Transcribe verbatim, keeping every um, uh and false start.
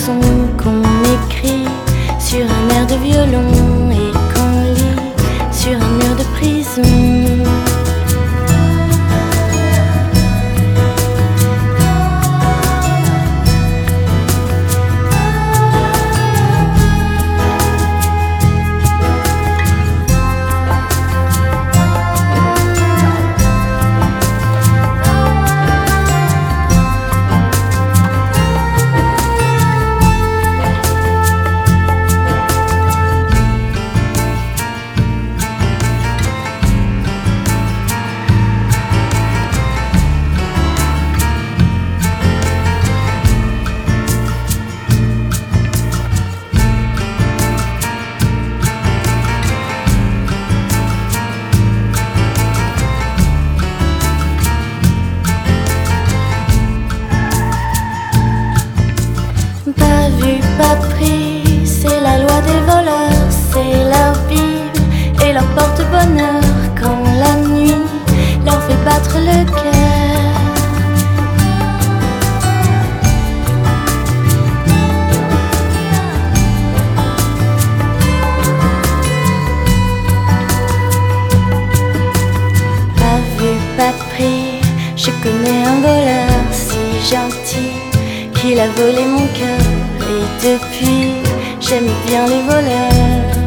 chanson qu'on écrit sur un air de violon et qu'on lit sur un mur de prison. Pas vu, pas pris, c'est la loi des voleurs, c'est leur Bible et leur porte-bonheur quand la nuit leur fait battre le cœur. Pas vu, pas pris, je connais un voleur si gentil qu'il a volé mon cœur et depuis j'aime bien les voleurs.